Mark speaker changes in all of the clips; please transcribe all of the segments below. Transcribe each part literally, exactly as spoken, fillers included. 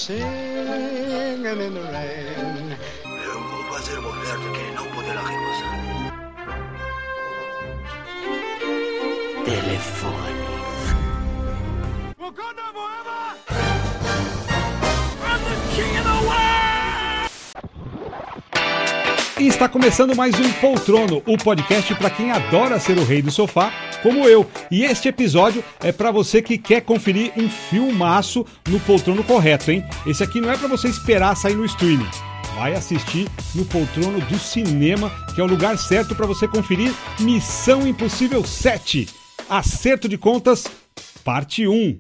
Speaker 1: singing in the rain.
Speaker 2: Eu vou fazer mulher de quem não poderá recusar. Telefone. Wakanda forever! I'm the king of the world!
Speaker 3: E está começando mais um Poltrono, o podcast para quem adora ser o rei do sofá, como eu. E este episódio é para você que quer conferir um filmaço no Poltrono correto, hein? Esse aqui não é para você esperar sair no streaming. Vai assistir no Poltrono do cinema, que é o lugar certo para você conferir Missão Impossível sete, Acerto de Contas, parte um.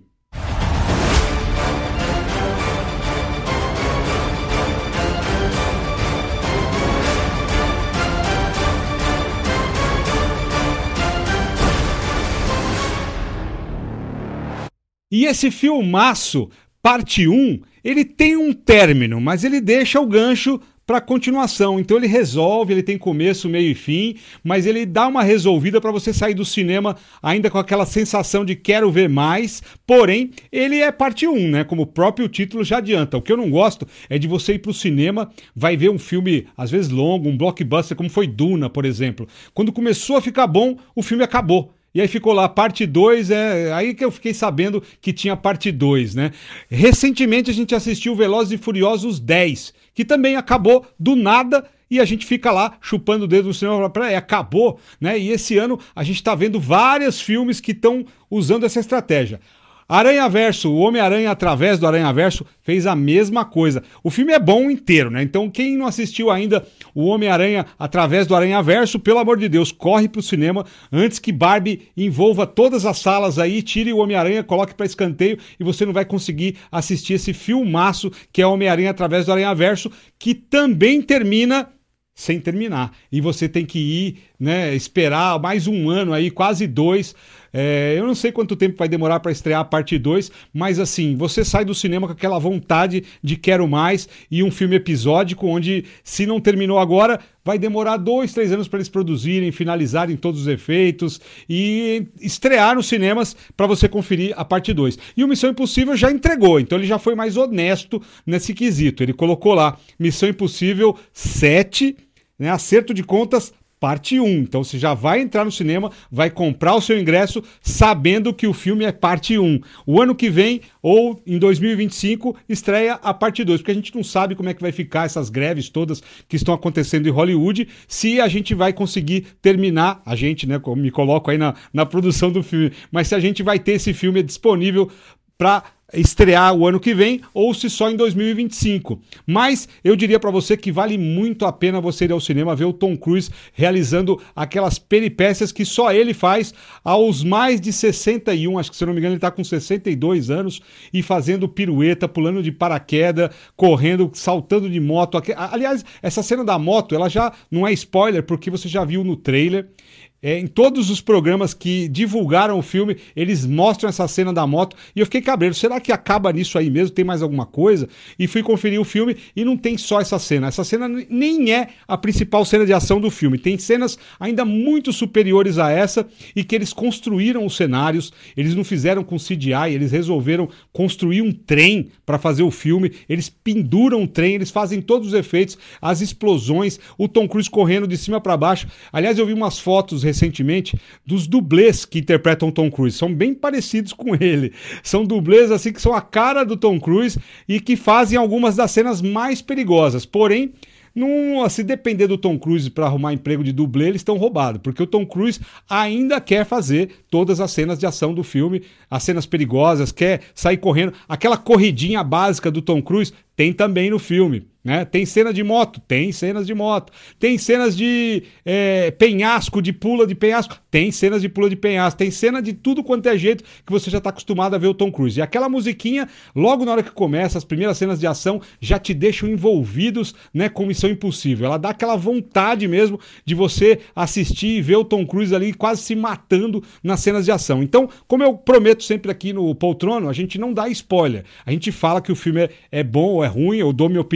Speaker 3: E esse filmaço, parte um, ele tem um término, mas ele deixa o gancho para continuação. Então ele resolve, ele tem começo, meio e fim, mas ele dá uma resolvida para você sair do cinema ainda com aquela sensação de quero ver mais. Porém, ele é parte um, né? Como o próprio título já adianta. O que eu não gosto é de você ir pro cinema, vai ver um filme, às vezes longo, um blockbuster, como foi Duna, por exemplo. Quando começou a ficar bom, o filme acabou. E aí ficou lá, parte dois, é aí que eu fiquei sabendo que tinha parte dois, né? Recentemente a gente assistiu Velozes e Furiosos dez, que também acabou do nada e a gente fica lá chupando o dedo no cinema para acabou, né? E esse ano a gente tá vendo vários filmes que estão usando essa estratégia. Aranhaverso, o Homem-Aranha através do Aranhaverso fez a mesma coisa. O filme é bom inteiro, né? Então quem não assistiu ainda o Homem-Aranha através do Aranhaverso, pelo amor de Deus, corre pro cinema antes que Barbie envolva todas as salas aí, tire o Homem-Aranha, coloque para escanteio e você não vai conseguir assistir esse filmaço que é Homem-Aranha através do Aranhaverso, que também termina sem terminar. E você tem que ir, né, esperar mais um ano aí, quase dois. É, eu não sei quanto tempo vai demorar para estrear a parte dois, mas assim, você sai do cinema com aquela vontade de quero mais e um filme episódico onde, se não terminou agora, vai demorar dois, três anos para eles produzirem, finalizarem todos os efeitos e estrear nos cinemas para você conferir a parte dois. E o Missão Impossível já entregou, então ele já foi mais honesto nesse quesito. Ele colocou lá Missão Impossível sete, né, Acerto de Contas, parte um. Então você já vai entrar no cinema, vai comprar o seu ingresso sabendo que o filme é parte um. O ano que vem, ou em dois mil e vinte e cinco, estreia a parte dois, porque a gente não sabe como é que vai ficar essas greves todas que estão acontecendo em Hollywood, se a gente vai conseguir terminar, a gente, né, me coloco aí na, na produção do filme, mas se a gente vai ter esse filme disponível para estrear o ano que vem ou se só em dois mil e vinte e cinco. Mas eu diria para você que vale muito a pena você ir ao cinema ver o Tom Cruise realizando aquelas peripécias que só ele faz aos mais de sessenta e um, acho que se eu não me engano ele tá com sessenta e dois anos e fazendo pirueta, pulando de paraquedas, correndo, saltando de moto. Aliás, essa cena da moto, ela já não é spoiler porque você já viu no trailer. É, em todos os programas que divulgaram o filme, eles mostram essa cena da moto e eu fiquei cabreiro, será que acaba nisso aí mesmo? Tem mais alguma coisa? E fui conferir o filme e não tem só essa cena, essa cena nem é a principal cena de ação do filme, tem cenas ainda muito superiores a essa e que eles construíram os cenários, eles não fizeram com C G I, eles resolveram construir um trem para fazer o filme, eles penduram o trem, eles fazem todos os efeitos, as explosões, o Tom Cruise correndo de cima para baixo. Aliás, eu vi umas fotos recentemente dos dublês que interpretam Tom Cruise, são bem parecidos com ele, são dublês assim que são a cara do Tom Cruise e que fazem algumas das cenas mais perigosas, porém não, se depender do Tom Cruise para arrumar emprego de dublê, eles estão roubados, porque o Tom Cruise ainda quer fazer todas as cenas de ação do filme, as cenas perigosas, quer sair correndo, aquela corridinha básica do Tom Cruise tem também no filme, né? Tem cena de moto, tem cenas de moto, tem cenas de é, penhasco, de pula de penhasco, tem cenas de pula de penhasco, tem cena de tudo quanto é jeito que você já está acostumado a ver o Tom Cruise. E aquela musiquinha, logo na hora que começa, as primeiras cenas de ação já te deixam envolvidos, né, com Missão Impossível. Ela dá aquela vontade mesmo de você assistir e ver o Tom Cruise ali quase se matando nas cenas de ação. Então, como eu prometo sempre aqui no Poltrono, a gente não dá spoiler. A gente fala que o filme é, é bom ou é ruim, eu dou minha opinião,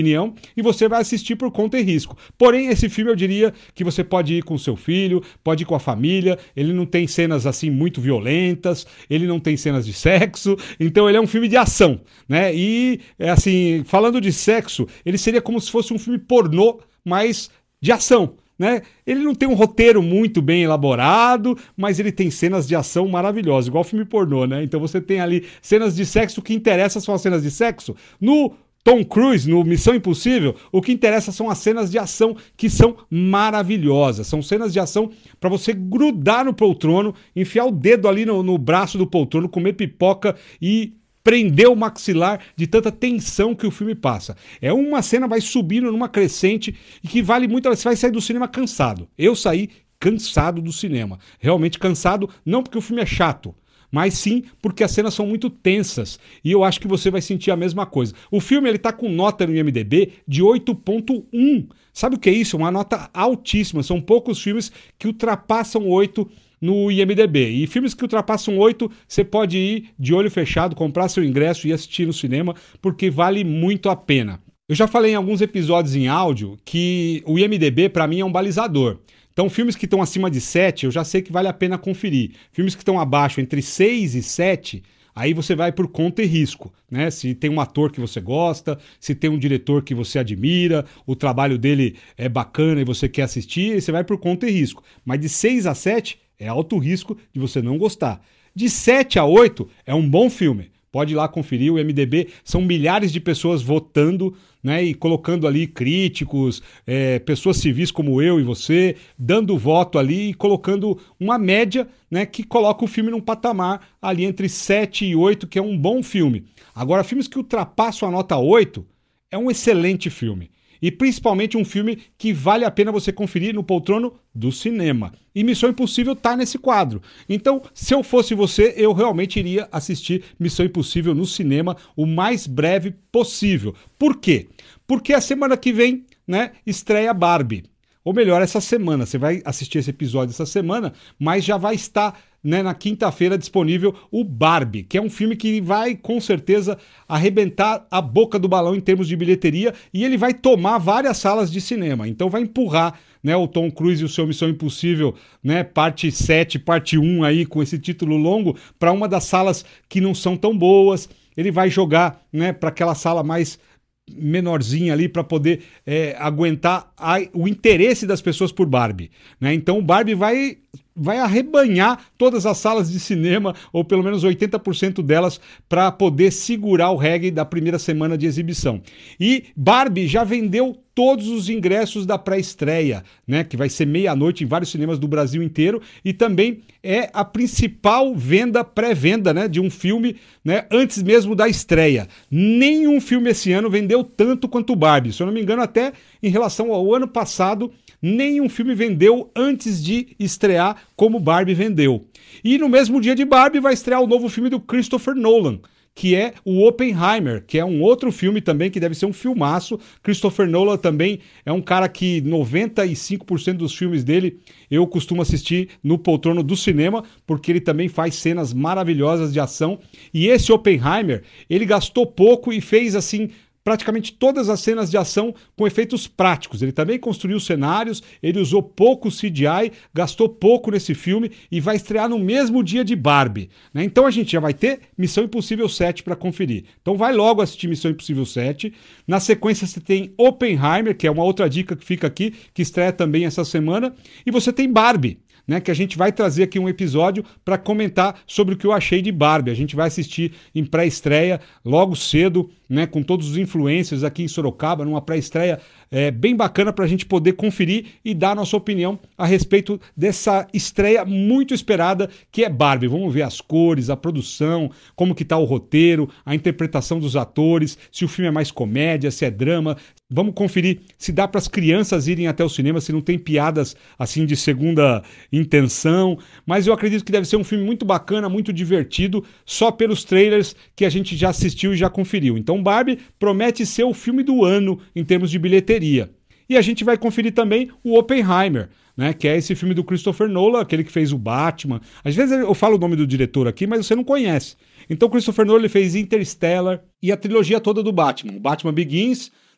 Speaker 3: e você vai assistir por conta e risco. Porém, esse filme eu diria que você pode ir com o seu filho, pode ir com a família, ele não tem cenas assim muito violentas, ele não tem cenas de sexo, então ele é um filme de ação, né? E, assim, falando de sexo, ele seria como se fosse um filme pornô, mas de ação. Né? Ele não tem um roteiro muito bem elaborado, mas ele tem cenas de ação maravilhosas, igual filme pornô, né? Então você tem ali cenas de sexo, o que interessa são as cenas de sexo. No Tom Cruise, no Missão Impossível, o que interessa são as cenas de ação, que são maravilhosas. São cenas de ação para você grudar no poltrono, enfiar o dedo ali no, no braço do poltrono, comer pipoca e prender o maxilar de tanta tensão que o filme passa. É uma cena, vai subindo numa crescente e que vale muito, você vai sair do cinema cansado. Eu saí cansado do cinema. Realmente cansado, não porque o filme é chato, mas sim porque as cenas são muito tensas e eu acho que você vai sentir a mesma coisa. O filme ele tá com nota no I M D B de oito ponto um. Sabe o que é isso? Uma nota altíssima. São poucos filmes que ultrapassam oito no I M D B. E filmes que ultrapassam oito, você pode ir de olho fechado, comprar seu ingresso e assistir no cinema, porque vale muito a pena. Eu já falei em alguns episódios em áudio que o I M D B para mim é um balizador. Então, filmes que estão acima de sete, eu já sei que vale a pena conferir. Filmes que estão abaixo, entre seis e sete, aí você vai por conta e risco, né? Se tem um ator que você gosta, se tem um diretor que você admira, o trabalho dele é bacana e você quer assistir, você vai por conta e risco. Mas de seis a sete é alto risco de você não gostar. De sete a oito é um bom filme. Pode ir lá conferir, o I M D B são milhares de pessoas votando, né, e colocando ali críticos, é, pessoas civis como eu e você, dando voto ali e colocando uma média, né, que coloca o filme num patamar ali entre sete e oito, que é um bom filme. Agora, filmes que ultrapassam a nota oito é um excelente filme. E principalmente um filme que vale a pena você conferir no poltrono do cinema. E Missão Impossível tá nesse quadro. Então, se eu fosse você, eu realmente iria assistir Missão Impossível no cinema o mais breve possível. Por quê? Porque a semana que vem, né, estreia Barbie. Ou melhor, essa semana. Você vai assistir esse episódio essa semana, mas já vai estar, né, na quinta-feira disponível o Barbie, que é um filme que vai com certeza arrebentar a boca do balão em termos de bilheteria e ele vai tomar várias salas de cinema. Então vai empurrar, né, o Tom Cruise e o seu Missão Impossível, né, parte sete, parte um aí com esse título longo para uma das salas que não são tão boas. Ele vai jogar, né, para aquela sala mais menorzinha ali para poder é, aguentar a, o interesse das pessoas por Barbie, né? Então o Barbie vai vai arrebanhar todas as salas de cinema, ou pelo menos oitenta por cento delas, para poder segurar o reggae da primeira semana de exibição. E Barbie já vendeu todos os ingressos da pré-estreia, né, que vai ser meia-noite em vários cinemas do Brasil inteiro, e também é a principal venda, pré-venda, né, de um filme, né, antes mesmo da estreia. Nenhum filme esse ano vendeu tanto quanto Barbie. Se eu não me engano, até em relação ao ano passado, nenhum filme vendeu antes de estrear como Barbie vendeu. E no mesmo dia de Barbie vai estrear o novo filme do Christopher Nolan, que é o Oppenheimer, que é um outro filme também que deve ser um filmaço. Christopher Nolan também é um cara que noventa e cinco por cento dos filmes dele eu costumo assistir no poltrono do cinema, porque ele também faz cenas maravilhosas de ação. E esse Oppenheimer, ele gastou pouco e fez assim praticamente todas as cenas de ação com efeitos práticos. Ele também construiu cenários, ele usou pouco C G I, gastou pouco nesse filme e vai estrear no mesmo dia de Barbie, né? Então a gente já vai ter Missão Impossível sete para conferir. Então vai logo assistir Missão Impossível sete. Na sequência você tem Oppenheimer, que é uma outra dica que fica aqui, que estreia também essa semana. E você tem Barbie, né, que a gente vai trazer aqui um episódio para comentar sobre o que eu achei de Barbie. A gente vai assistir em pré-estreia logo cedo, né, com todos os influencers aqui em Sorocaba, numa pré-estreia é, bem bacana para a gente poder conferir e dar a nossa opinião a respeito dessa estreia muito esperada que é Barbie. Vamos ver as cores, a produção, como que tá o roteiro, a interpretação dos atores, se o filme é mais comédia, se é drama. Vamos conferir se dá para as crianças irem até o cinema, se não tem piadas assim de segunda intenção. Mas eu acredito que deve ser um filme muito bacana, muito divertido, só pelos trailers que a gente já assistiu e já conferiu. Então Barbie promete ser o filme do ano em termos de bilheteria. E a gente vai conferir também o Oppenheimer, né, que é esse filme do Christopher Nolan, aquele que fez o Batman. Às vezes eu falo o nome do diretor aqui, mas você não conhece. Então Christopher Nolan ele fez Interstellar e a trilogia toda do Batman. O Batman Begins,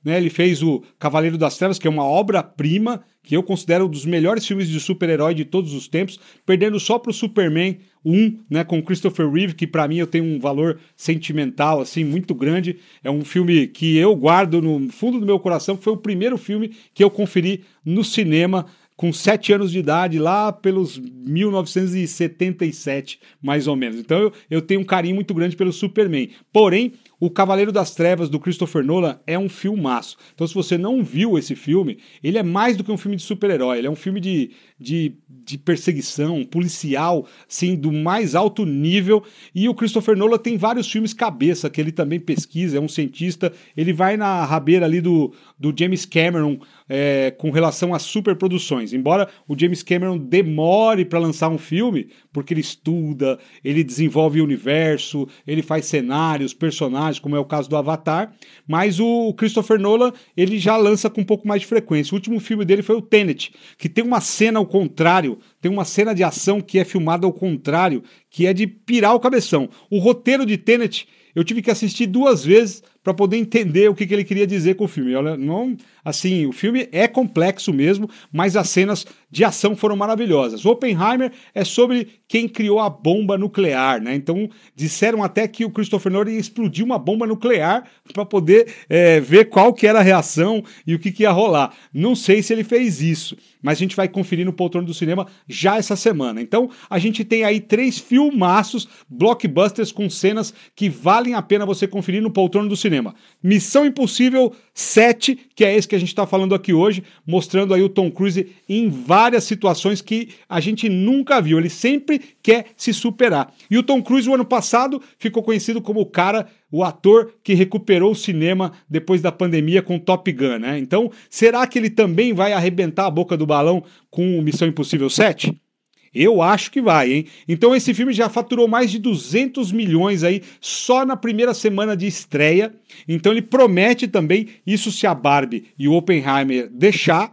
Speaker 3: né? Ele fez o Cavaleiro das Trevas, que é uma obra-prima, que eu considero um dos melhores filmes de super-herói de todos os tempos, perdendo só pro Superman um, né, com Christopher Reeve, que para mim eu tenho um valor sentimental assim muito grande. É um filme que eu guardo no fundo do meu coração, que foi o primeiro filme que eu conferi no cinema com sete anos de idade, lá pelos mil novecentos e setenta e sete, mais ou menos. Então eu, eu tenho um carinho muito grande pelo Superman. Porém, o Cavaleiro das Trevas, do Christopher Nolan, é um filmaço. Então, se você não viu esse filme, ele é mais do que um filme de super-herói. Ele é um filme de, de, de perseguição, policial, assim, do mais alto nível. E o Christopher Nolan tem vários filmes cabeça, que ele também pesquisa, é um cientista. Ele vai na rabeira ali do, do James Cameron é, com relação às superproduções. Embora o James Cameron demore para lançar um filme, porque ele estuda, ele desenvolve o universo, ele faz cenários, personagens, como é o caso do Avatar, mas o Christopher Nolan, ele já lança com um pouco mais de frequência. O último filme dele foi o Tenet, que tem uma cena ao contrário, tem uma cena de ação que é filmada ao contrário, que é de pirar o cabeção. O roteiro de Tenet, eu tive que assistir duas vezes para poder entender o que, que ele queria dizer com o filme. Olha, não, assim, o filme é complexo mesmo, mas as cenas de ação foram maravilhosas. O Oppenheimer é sobre quem criou a bomba nuclear, né? Então, disseram até que o Christopher Nolan ia explodir uma bomba nuclear para poder é, ver qual que era a reação e o que, que ia rolar. Não sei se ele fez isso, mas a gente vai conferir no Poltrona do Cinema já essa semana. Então, a gente tem aí três filmaços, blockbusters com cenas que valem a pena você conferir no Poltrona do Cinema. Missão Impossível sete, que é esse que a gente está falando aqui hoje, mostrando aí o Tom Cruise em várias situações que a gente nunca viu. Ele sempre quer se superar. E o Tom Cruise, o ano passado, ficou conhecido como o cara, o ator que recuperou o cinema depois da pandemia com Top Gun, né? Então, será que ele também vai arrebentar a boca do balão com Missão Impossível sete? Eu acho que vai, hein? Então esse filme já faturou mais de duzentos milhões aí só na primeira semana de estreia. Então ele promete também, isso se a Barbie e o Oppenheimer deixar,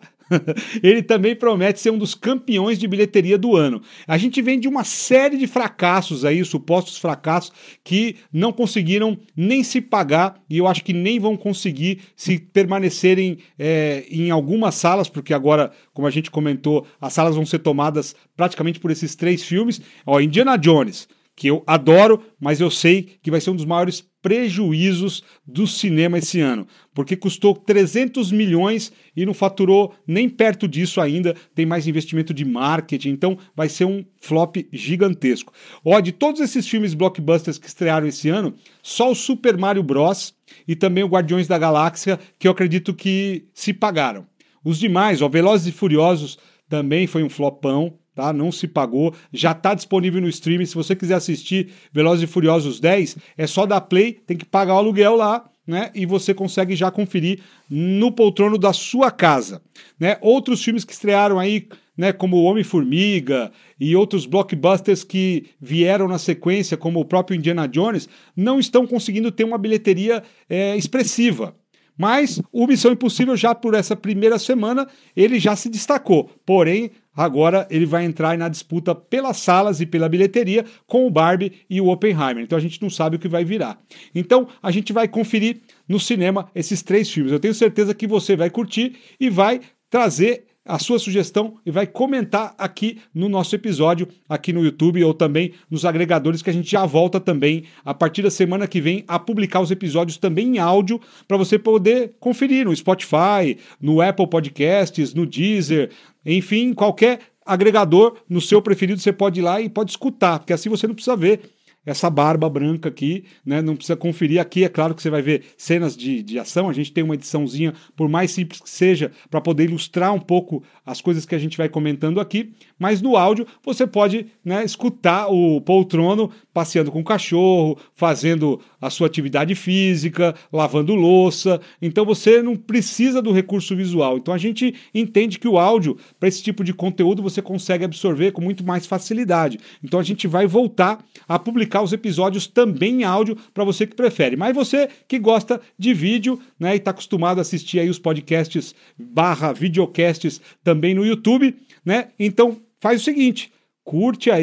Speaker 3: ele também promete ser um dos campeões de bilheteria do ano. A gente vem de uma série de fracassos aí, supostos fracassos, que não conseguiram nem se pagar, e eu acho que nem vão conseguir se permanecerem é, em algumas salas, porque agora, como a gente comentou, as salas vão ser tomadas praticamente por esses três filmes. Ó, Indiana Jones, que eu adoro, mas eu sei que vai ser um dos maiores prejuízos do cinema esse ano, porque custou trezentos milhões e não faturou nem perto disso ainda, tem mais investimento de marketing, então vai ser um flop gigantesco. Ó, de todos esses filmes blockbusters que estrearam esse ano, só o Super Mario Bros. E também o Guardiões da Galáxia, que eu acredito que se pagaram. Os demais, ó, Velozes e Furiosos também foi um flopão, tá? Não se pagou, já está disponível no streaming. Se você quiser assistir Velozes e Furiosos dez, é só dar play, tem que pagar o aluguel lá, né? E você consegue já conferir no poltrono da sua casa, né? Outros filmes que estrearam aí, né, como o Homem-Formiga e outros blockbusters que vieram na sequência, como o próprio Indiana Jones, não estão conseguindo ter uma bilheteria é, expressiva. Mas o Missão Impossível, já por essa primeira semana, ele já se destacou. Porém, agora ele vai entrar na disputa pelas salas e pela bilheteria com o Barbie e o Oppenheimer. Então a gente não sabe o que vai virar. Então a gente vai conferir no cinema esses três filmes. Eu tenho certeza que você vai curtir e vai trazer a sua sugestão e vai comentar aqui no nosso episódio, aqui no YouTube ou também nos agregadores, que a gente já volta também a partir da semana que vem a publicar os episódios também em áudio para você poder conferir no Spotify, no Apple Podcasts, no Deezer, enfim, qualquer agregador no seu preferido você pode ir lá e pode escutar, porque assim você não precisa ver essa barba branca aqui, né? Não precisa conferir aqui. É claro que você vai ver cenas de, de ação, a gente tem uma ediçãozinha, por mais simples que seja, para poder ilustrar um pouco as coisas que a gente vai comentando aqui, mas no áudio você pode, né, escutar o poltrono passeando com o cachorro, fazendo a sua atividade física, lavando louça. Então você não precisa do recurso visual. Então a gente entende que o áudio, para esse tipo de conteúdo, você consegue absorver com muito mais facilidade. Então a gente vai voltar a publicar os episódios também em áudio para você que prefere. Mas você que gosta de vídeo, né, e está acostumado a assistir aí os podcasts barra videocasts também no YouTube, né? Então faz o seguinte, curte aí, ó,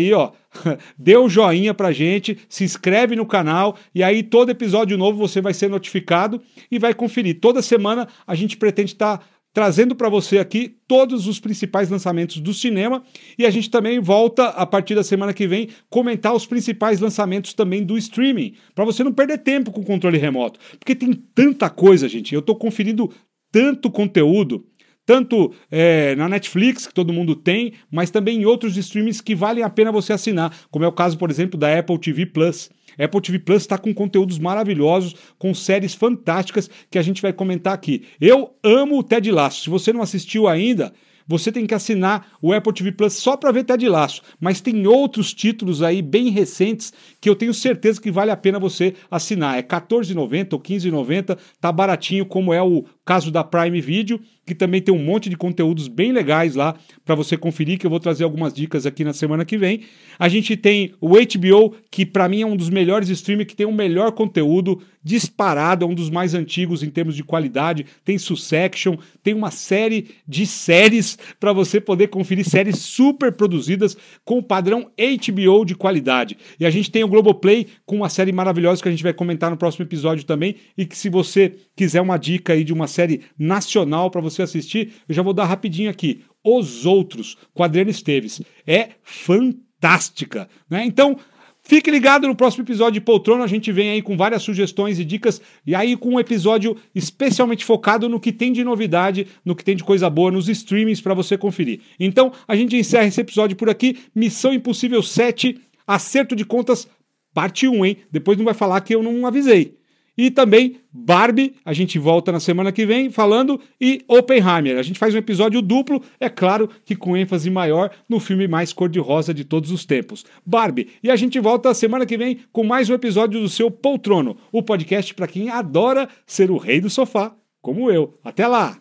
Speaker 3: dê o joinha pra gente, se inscreve no canal e aí todo episódio novo você vai ser notificado e vai conferir. Toda semana a gente pretende estar trazendo para você aqui todos os principais lançamentos do cinema e a gente também volta a partir da semana que vem comentar os principais lançamentos também do streaming, para você não perder tempo com o controle remoto, porque tem tanta coisa, gente. Eu tô conferindo tanto conteúdo, tanto é, na Netflix, que todo mundo tem, mas também em outros streamings que valem a pena você assinar, como é o caso, por exemplo, da Apple T V Plus. Apple T V Plus está com conteúdos maravilhosos, com séries fantásticas que a gente vai comentar aqui. Eu amo o Ted Lasso. Se você não assistiu ainda, você tem que assinar o Apple T V Plus só para ver Ted Lasso. Mas tem outros títulos aí bem recentes que eu tenho certeza que vale a pena você assinar. É quatorze reais e noventa centavos ou quinze reais e noventa centavos, tá baratinho, como é o caso da Prime Video, que também tem um monte de conteúdos bem legais lá para você conferir, que eu vou trazer algumas dicas aqui na semana que vem. A gente tem o H B O, que para mim é um dos melhores streamers, que tem o melhor conteúdo disparado, é um dos mais antigos em termos de qualidade, tem Succession, tem uma série de séries para você poder conferir, séries super produzidas com o padrão H B O de qualidade. E a gente tem o Globoplay com uma série maravilhosa que a gente vai comentar no próximo episódio também, e que se você quiser uma dica aí de uma série nacional para você assistir, eu já vou dar rapidinho aqui. Os Outros, com Adriano Esteves. É fantástica, né? Então, fique ligado no próximo episódio de Poltrona, a gente vem aí com várias sugestões e dicas, e aí com um episódio especialmente focado no que tem de novidade, no que tem de coisa boa, nos streamings para você conferir. Então, a gente encerra esse episódio por aqui. Missão Impossível sete, Acerto de Contas, parte um, hein? Depois não vai falar que eu não avisei. E também Barbie, a gente volta na semana que vem falando, e Oppenheimer. A gente faz um episódio duplo, é claro que com ênfase maior no filme mais cor-de-rosa de todos os tempos, Barbie. E a gente volta semana que vem com mais um episódio do seu Poltrono, o podcast para quem adora ser o rei do sofá, como eu. Até lá!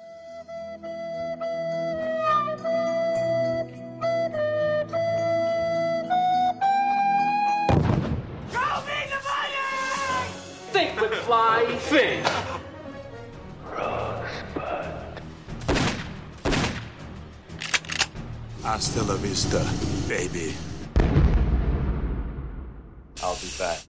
Speaker 4: Fly, think.
Speaker 2: Rosebud. Hasta la vista, baby. I'll be back.